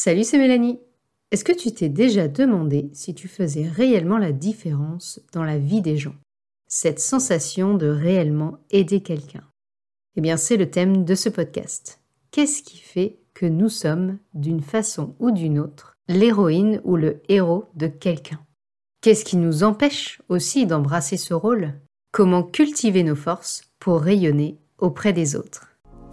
Salut, c'est Mélanie. Est-ce que tu t'es déjà demandé si tu faisais réellement la différence dans la vie des gens? Cette sensation de réellement aider quelqu'un. Eh bien, c'est le thème de ce podcast. Qu'est-ce qui fait que nous sommes, d'une façon ou d'une autre, l'héroïne ou le héros de quelqu'un? Qu'est-ce qui nous empêche aussi d'embrasser ce rôle? Comment cultiver nos forces pour rayonner auprès des autres?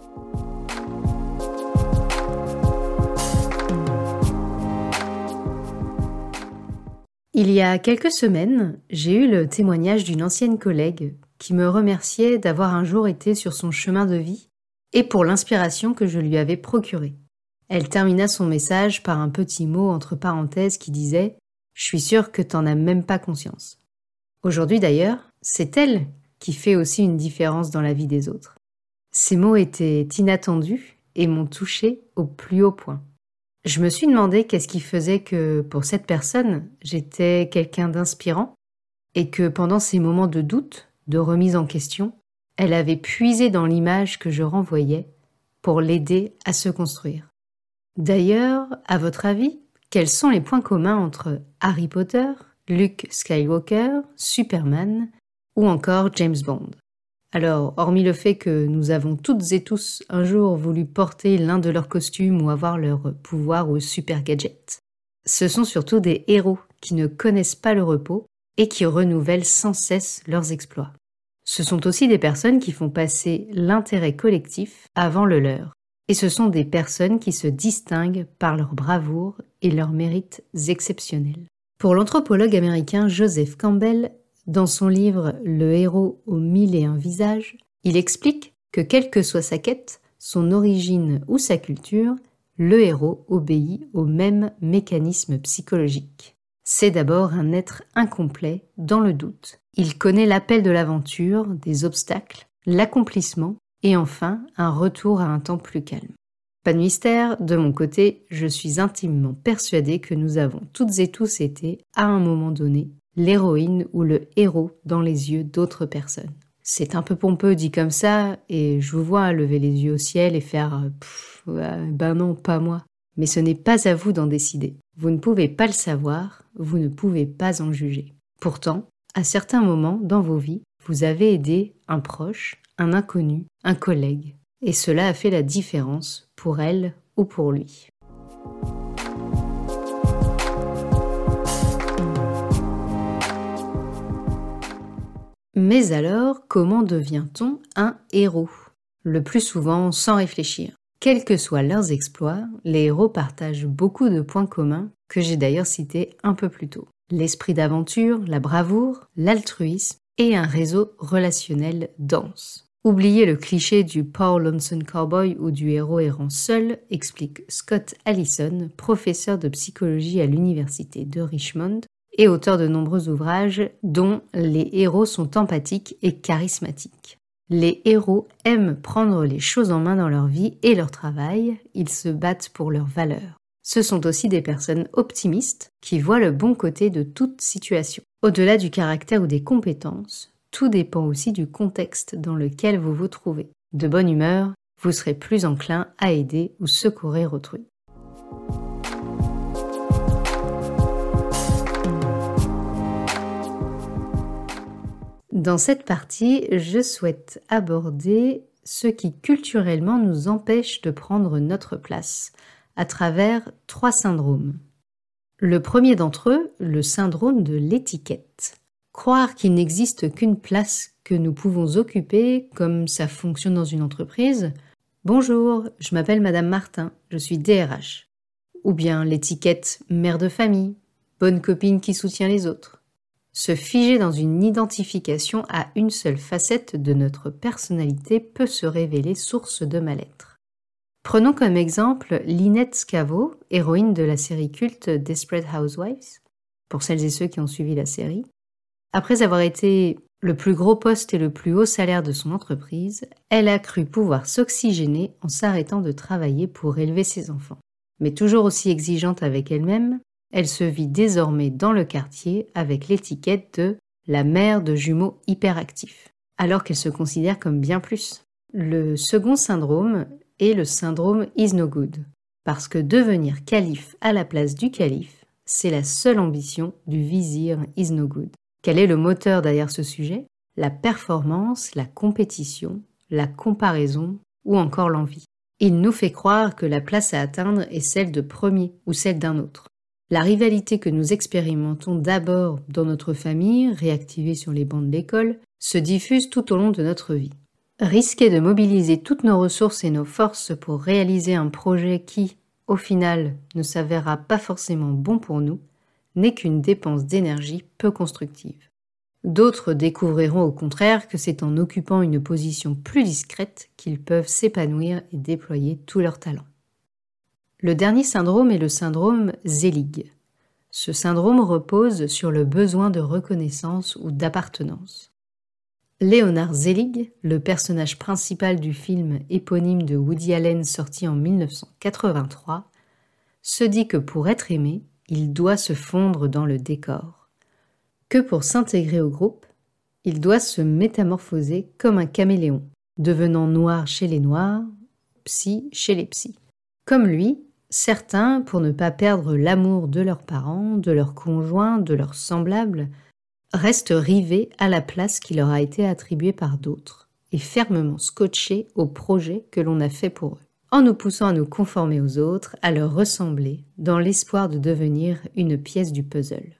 Il y a quelques semaines, j'ai eu le témoignage d'une ancienne collègue qui me remerciait d'avoir un jour été sur son chemin de vie et pour l'inspiration que je lui avais procurée. Elle termina son message par un petit mot entre parenthèses qui disait « Je suis sûre que t'en as même pas conscience ». Aujourd'hui d'ailleurs, c'est elle qui fait aussi une différence dans la vie des autres. Ces mots étaient inattendus et m'ont touchée au plus haut point. Je me suis demandé qu'est-ce qui faisait que, pour cette personne, j'étais quelqu'un d'inspirant et que pendant ces moments de doute, de remise en question, elle avait puisé dans l'image que je renvoyais pour l'aider à se construire. D'ailleurs, à votre avis, quels sont les points communs entre Harry Potter, Luke Skywalker, Superman ou encore James Bond? Alors, hormis le fait que nous avons toutes et tous un jour voulu porter l'un de leurs costumes ou avoir leur pouvoir ou super gadget, ce sont surtout des héros qui ne connaissent pas le repos et qui renouvellent sans cesse leurs exploits. Ce sont aussi des personnes qui font passer l'intérêt collectif avant le leur. Et ce sont des personnes qui se distinguent par leur bravoure et leurs mérites exceptionnels. Pour l'anthropologue américain Joseph Campbell, dans son livre « Le héros aux 1001 visages », il explique que quelle que soit sa quête, son origine ou sa culture, le héros obéit au même mécanisme psychologique. C'est d'abord un être incomplet, dans le doute. Il connaît l'appel de l'aventure, des obstacles, l'accomplissement et enfin un retour à un temps plus calme. Pas de mystère, de mon côté, je suis intimement persuadée que nous avons toutes et tous été, à un moment donné, l'héroïne ou le héros dans les yeux d'autres personnes. C'est un peu pompeux dit comme ça, et je vous vois lever les yeux au ciel et faire « ben non, pas moi ». Mais ce n'est pas à vous d'en décider. Vous ne pouvez pas le savoir, vous ne pouvez pas en juger. Pourtant, à certains moments dans vos vies, vous avez aidé un proche, un inconnu, un collègue, et cela a fait la différence pour elle ou pour lui. Mais alors, comment devient-on un héros? Le plus souvent sans réfléchir. Quels que soient leurs exploits, les héros partagent beaucoup de points communs que j'ai d'ailleurs cités un peu plus tôt. L'esprit d'aventure, la bravoure, l'altruisme et un réseau relationnel dense. Oubliez le cliché du Paul Lonesome Cowboy ou du héros errant seul, explique Scott Allison, professeur de psychologie à l'université de Richmond et auteur de nombreux ouvrages dont les héros sont empathiques et charismatiques. Les héros aiment prendre les choses en main dans leur vie et leur travail, ils se battent pour leurs valeurs. Ce sont aussi des personnes optimistes qui voient le bon côté de toute situation. Au-delà du caractère ou des compétences, tout dépend aussi du contexte dans lequel vous vous trouvez. De bonne humeur, vous serez plus enclin à aider ou secourir autrui. Dans cette partie, je souhaite aborder ce qui culturellement nous empêche de prendre notre place à travers 3 syndromes. Le premier d'entre eux, le syndrome de l'étiquette. Croire qu'il n'existe qu'une place que nous pouvons occuper comme ça fonctionne dans une entreprise. Bonjour, je m'appelle Madame Martin, je suis DRH. Ou bien l'étiquette mère de famille, bonne copine qui soutient les autres. Se figer dans une identification à une seule facette de notre personnalité peut se révéler source de mal-être. Prenons comme exemple Lynette Scavo, héroïne de la série culte Desperate Housewives, pour celles et ceux qui ont suivi la série. Après avoir été le plus gros poste et le plus haut salaire de son entreprise, elle a cru pouvoir s'oxygéner en s'arrêtant de travailler pour élever ses enfants. Mais toujours aussi exigeante avec elle-même, elle se vit désormais dans le quartier avec l'étiquette de la mère de jumeaux hyperactifs, alors qu'elle se considère comme bien plus. Le second syndrome est le syndrome is no good. Parce que devenir calife à la place du calife, c'est la seule ambition du vizir is no good. Quel est le moteur derrière ce sujet ? La performance, la compétition, la comparaison ou encore l'envie. Il nous fait croire que la place à atteindre est celle de premier ou celle d'un autre. La rivalité que nous expérimentons d'abord dans notre famille, réactivée sur les bancs de l'école, se diffuse tout au long de notre vie. Risquer de mobiliser toutes nos ressources et nos forces pour réaliser un projet qui, au final, ne s'avérera pas forcément bon pour nous, n'est qu'une dépense d'énergie peu constructive. D'autres découvriront au contraire que c'est en occupant une position plus discrète qu'ils peuvent s'épanouir et déployer tous leurs talents. Le dernier syndrome est le syndrome Zelig. Ce syndrome repose sur le besoin de reconnaissance ou d'appartenance. Leonard Zelig, le personnage principal du film éponyme de Woody Allen sorti en 1983, se dit que pour être aimé, il doit se fondre dans le décor. Que pour s'intégrer au groupe, il doit se métamorphoser comme un caméléon, devenant noir chez les noirs, psy chez les psys. Comme lui, certains, pour ne pas perdre l'amour de leurs parents, de leurs conjoints, de leurs semblables, restent rivés à la place qui leur a été attribuée par d'autres et fermement scotchés au projet que l'on a fait pour eux, en nous poussant à nous conformer aux autres, à leur ressembler, dans l'espoir de devenir une pièce du puzzle.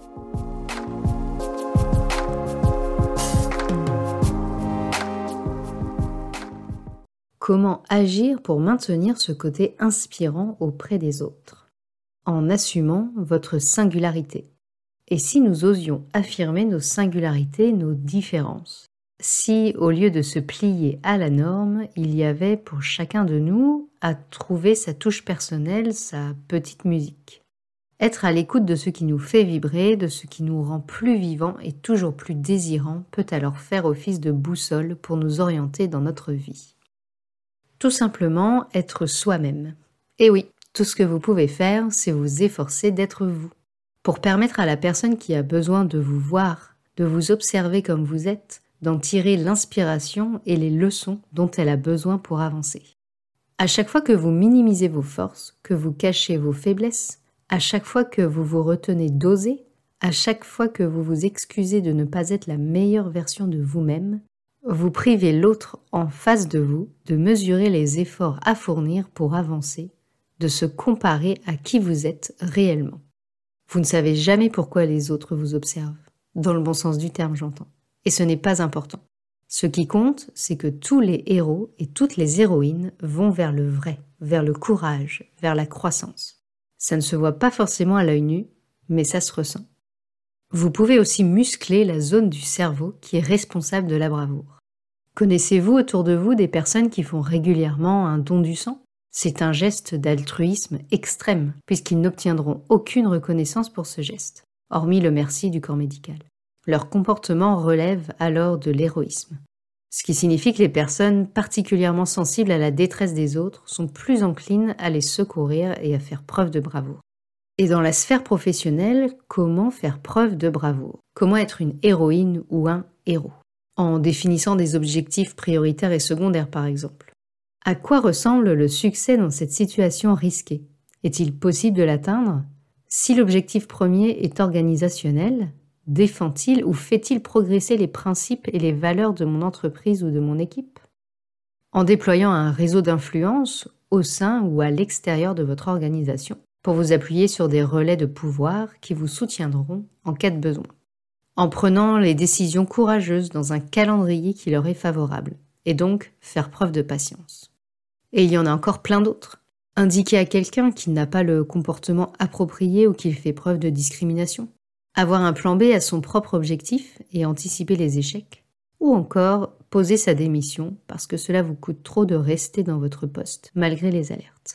Comment agir pour maintenir ce côté inspirant auprès des autres ? En assumant votre singularité. Et si nous osions affirmer nos singularités, nos différences ? Si, au lieu de se plier à la norme, il y avait pour chacun de nous à trouver sa touche personnelle, sa petite musique. Être à l'écoute de ce qui nous fait vibrer, de ce qui nous rend plus vivants et toujours plus désirants peut alors faire office de boussole pour nous orienter dans notre vie. Tout simplement être soi-même. Et oui, tout ce que vous pouvez faire, c'est vous efforcer d'être vous. Pour permettre à la personne qui a besoin de vous voir, de vous observer comme vous êtes, d'en tirer l'inspiration et les leçons dont elle a besoin pour avancer. À chaque fois que vous minimisez vos forces, que vous cachez vos faiblesses, à chaque fois que vous vous retenez d'oser, à chaque fois que vous vous excusez de ne pas être la meilleure version de vous-même, vous privez l'autre en face de vous de mesurer les efforts à fournir pour avancer, de se comparer à qui vous êtes réellement. Vous ne savez jamais pourquoi les autres vous observent, dans le bon sens du terme j'entends, et ce n'est pas important. Ce qui compte, c'est que tous les héros et toutes les héroïnes vont vers le vrai, vers le courage, vers la croissance. Ça ne se voit pas forcément à l'œil nu, mais ça se ressent. Vous pouvez aussi muscler la zone du cerveau qui est responsable de la bravoure. Connaissez-vous autour de vous des personnes qui font régulièrement un don du sang ? C'est un geste d'altruisme extrême, puisqu'ils n'obtiendront aucune reconnaissance pour ce geste, hormis le merci du corps médical. Leur comportement relève alors de l'héroïsme, ce qui signifie que les personnes particulièrement sensibles à la détresse des autres sont plus enclines à les secourir et à faire preuve de bravoure. Et dans la sphère professionnelle, comment faire preuve de bravoure ? Comment être une héroïne ou un héros ? En définissant des objectifs prioritaires et secondaires par exemple. À quoi ressemble le succès dans cette situation risquée ? Est-il possible de l'atteindre ? Si l'objectif premier est organisationnel, défend-il ou fait-il progresser les principes et les valeurs de mon entreprise ou de mon équipe ? En déployant un réseau d'influence au sein ou à l'extérieur de votre organisation, pour vous appuyer sur des relais de pouvoir qui vous soutiendront en cas de besoin. En prenant les décisions courageuses dans un calendrier qui leur est favorable, et donc faire preuve de patience. Et il y en a encore plein d'autres. Indiquer à quelqu'un qu'il n'a pas le comportement approprié ou qu'il fait preuve de discrimination. Avoir un plan B à son propre objectif et anticiper les échecs. Ou encore poser sa démission parce que cela vous coûte trop de rester dans votre poste, malgré les alertes.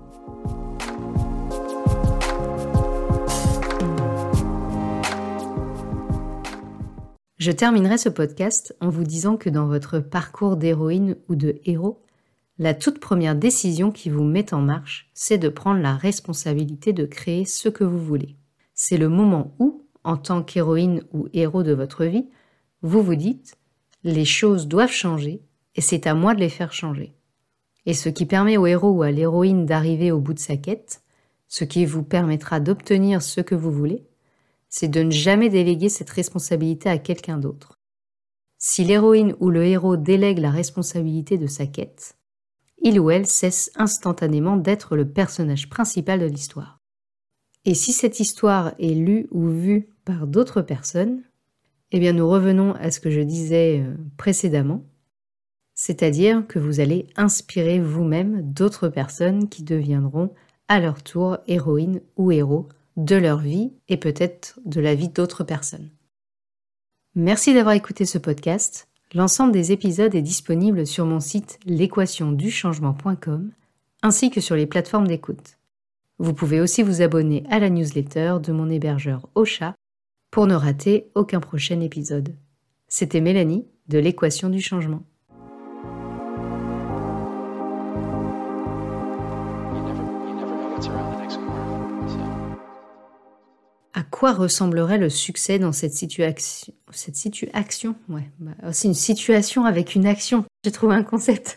Je terminerai ce podcast en vous disant que dans votre parcours d'héroïne ou de héros, la toute première décision qui vous met en marche, c'est de prendre la responsabilité de créer ce que vous voulez. C'est le moment où, en tant qu'héroïne ou héros de votre vie, vous vous dites « les choses doivent changer et c'est à moi de les faire changer ». Et ce qui permet au héros ou à l'héroïne d'arriver au bout de sa quête, ce qui vous permettra d'obtenir ce que vous voulez, c'est de ne jamais déléguer cette responsabilité à quelqu'un d'autre. Si l'héroïne ou le héros délègue la responsabilité de sa quête, il ou elle cesse instantanément d'être le personnage principal de l'histoire. Et si cette histoire est lue ou vue par d'autres personnes, eh bien nous revenons à ce que je disais précédemment, c'est-à-dire que vous allez inspirer vous-même d'autres personnes qui deviendront à leur tour héroïnes ou héros de leur vie et peut-être de la vie d'autres personnes. Merci d'avoir écouté ce podcast. L'ensemble des épisodes est disponible sur mon site l'équationduchangement.com ainsi que sur les plateformes d'écoute. Vous pouvez aussi vous abonner à la newsletter de mon hébergeur Ocha pour ne rater aucun prochain épisode. C'était Mélanie de l'Équation du Changement. À quoi ressemblerait le succès dans cette situation ? C'est une situation avec une action. J'ai trouvé un concept.